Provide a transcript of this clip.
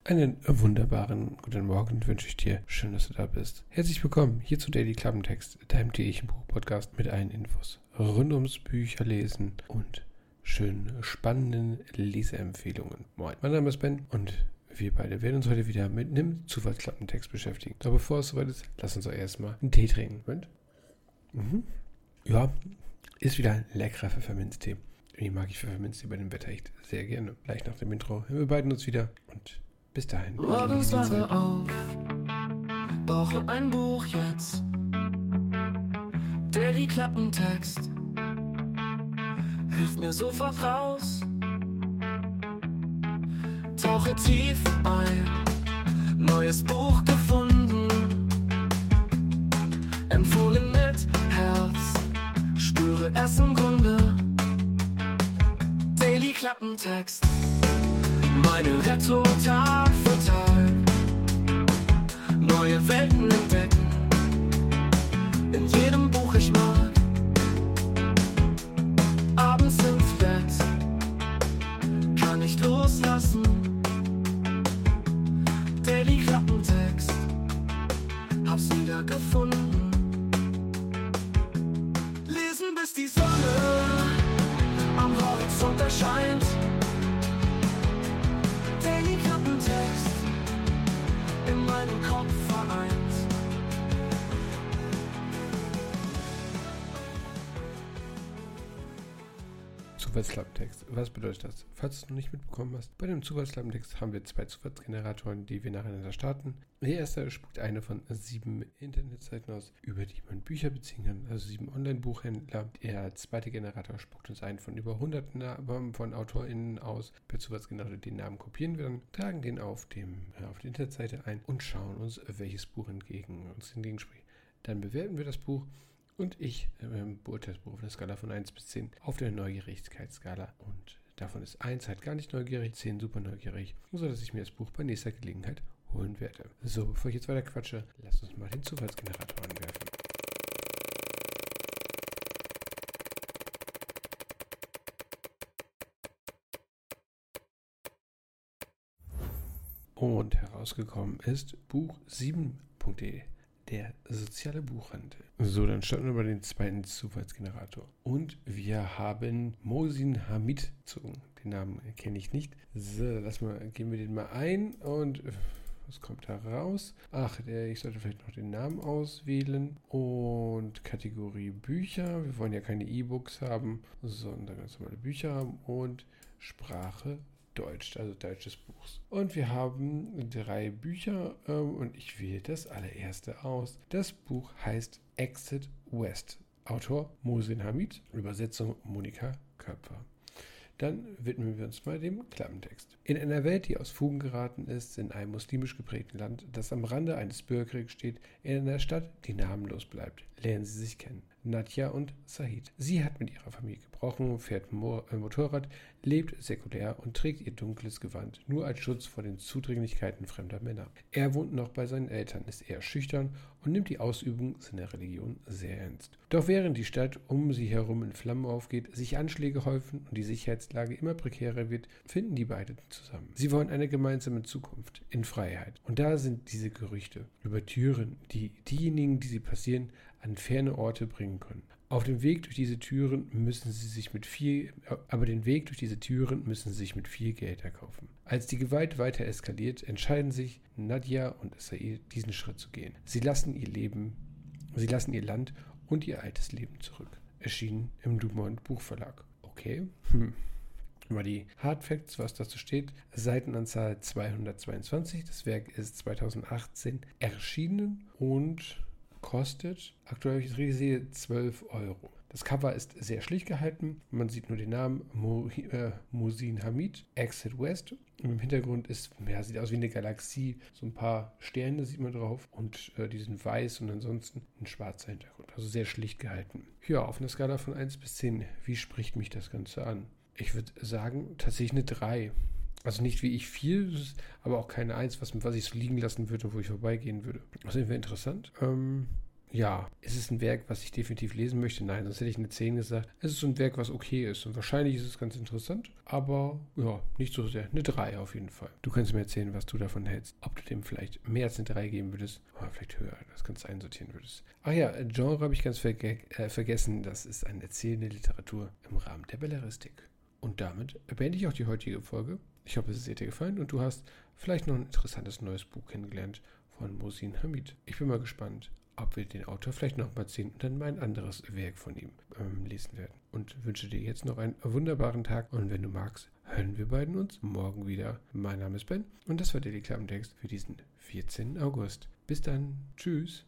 Einen wunderbaren guten Morgen wünsche ich dir. Schön, dass du da bist. Herzlich willkommen hier zu Daily Klappentext, deinem täglichen Buch-Podcast mit allen Infos rund ums Bücherlesen und schönen, spannenden Leseempfehlungen. Moin, mein Name ist Ben und wir beide werden uns heute wieder mit einem Zufallsklappentext beschäftigen. Doch bevor es soweit ist, lass uns doch erstmal einen Tee trinken. Moment. Ja, ist wieder ein leckerer Pfefferminztee. Irgendwie mag ich Pfefferminztee bei dem Wetter echt sehr gerne. Gleich nach dem Intro hören wir beiden uns wieder und bis dahin. Morgens wache auf, brauche ein Buch jetzt. Daily Klappentext hilft mir sofort raus. Tauche tief ein, neues Buch gefunden. Empfohlen mit Herz, spüre es im Grunde. Daily Klappentext, meine Rettung Tag für Tag. Neue Welten entdecken, in jedem Buch ich mag. Abends ins Bett, kann nicht loslassen. Daily Klappentext, hab's wieder gefunden. Lesen bis die Sonne am Horizont erscheint. Daily Klappentext, in meinem Kopf vereint. Zufallsklappentext. Was bedeutet das? Falls du es noch nicht mitbekommen hast, bei dem Zufallsklappentext haben wir 2 Zufallsgeneratoren, die wir nacheinander starten. Der erste spuckt eine von 7 Internetseiten aus, über die man Bücher beziehen kann, also 7 Online-Buchhändler. Der zweite Generator spuckt uns einen von über 100 Namen von AutorInnen aus. Per Zufallsgenerator den Namen kopieren wir dann, tragen den auf die Internetseite ein und schauen uns, welches Buch uns entgegenspricht. Dann bewerten wir das Buch. Und ich beurteile das Buch auf einer Skala von 1 bis 10 auf der Neugierigkeitsskala. Und davon ist 1 halt gar nicht neugierig, 10 super neugierig, sodass ich mir das Buch bei nächster Gelegenheit holen werde. So, bevor ich jetzt weiter quatsche, lasst uns mal den Zufallsgenerator anwerfen. Und herausgekommen ist Buch 7.de. Der soziale Buchhandel. So, dann starten wir bei den zweiten Zufallsgenerator. Und wir haben Mohsin Hamid gezogen. Den Namen kenne ich nicht. So, geben wir den mal ein und was kommt da raus? Ich sollte vielleicht noch den Namen auswählen. Und Kategorie Bücher. Wir wollen ja keine E-Books haben, sondern ganz normale Bücher haben. Und Sprache Deutsch, also Deutsch des Buchs. Und wir haben 3 Bücher und ich wähle das allererste aus. Das Buch heißt Exit West. Autor Mohsin Hamid, Übersetzung Monika Köpfer. Dann widmen wir uns mal dem Klappentext. In einer Welt, die aus Fugen geraten ist, in einem muslimisch geprägten Land, das am Rande eines Bürgerkriegs steht, in einer Stadt, die namenlos bleibt, lernen sie sich kennen. Nadja und Sahid. Sie hat mit ihrer Familie gebrochen, fährt Motorrad, lebt säkulär und trägt ihr dunkles Gewand, nur als Schutz vor den Zudringlichkeiten fremder Männer. Er wohnt noch bei seinen Eltern, ist eher schüchtern und nimmt die Ausübung seiner Religion sehr ernst. Doch während die Stadt um sie herum in Flammen aufgeht, sich Anschläge häufen und die Sicherheitslage immer prekärer wird, finden die beiden zusammen. Sie wollen eine gemeinsame Zukunft in Freiheit. Und da sind diese Gerüchte über Türen, die diejenigen, die sie passieren, an ferne Orte bringen können. Auf dem Weg durch diese Türen müssen sie sich mit viel Geld erkaufen. Als die Gewalt weiter eskaliert, entscheiden sich Nadja und Said, diesen Schritt zu gehen. Sie lassen ihr Land und ihr altes Leben zurück. Erschienen im Dumont Buchverlag. Okay. Mal die Hardfacts, was dazu steht. Seitenanzahl 222. Das Werk ist 2018 erschienen und kostet, aktuell habe ich es richtig sehe, 12 Euro. Das Cover ist sehr schlicht gehalten. Man sieht nur den Namen Mohsin Hamid, Exit West. Und im Hintergrund sieht aus wie eine Galaxie. So ein paar Sterne sieht man drauf. Und die sind weiß und ansonsten ein schwarzer Hintergrund. Also sehr schlicht gehalten. Ja, auf einer Skala von 1 bis 10. Wie spricht mich das Ganze an? Ich würde sagen, tatsächlich eine 3. Also nicht wie ich viel, aber auch keine 1, was ich so liegen lassen würde, wo ich vorbeigehen würde. Das ist irgendwie interessant. ja, ist es ein Werk, was ich definitiv lesen möchte? Nein, sonst hätte ich eine 10 gesagt. Es ist so ein Werk, was okay ist und wahrscheinlich ist es ganz interessant, aber ja, nicht so sehr. Eine 3 auf jeden Fall. Du kannst mir erzählen, was du davon hältst. Ob du dem vielleicht mehr als eine 3 geben würdest oder vielleicht höher, das kannst du einsortieren würdest. Ach ja, Genre habe ich ganz vergessen. Das ist eine erzählende Literatur im Rahmen der Belleristik. Und damit beende ich auch die heutige Folge. Ich hoffe, es hat dir gefallen und du hast vielleicht noch ein interessantes neues Buch kennengelernt von Mohsin Hamid. Ich bin mal gespannt, ob wir den Autor vielleicht noch mal sehen und dann mal ein anderes Werk von ihm lesen werden. Und wünsche dir jetzt noch einen wunderbaren Tag und wenn du magst, hören wir beiden uns morgen wieder. Mein Name ist Ben und das war der Klappentext für diesen 14. August. Bis dann. Tschüss.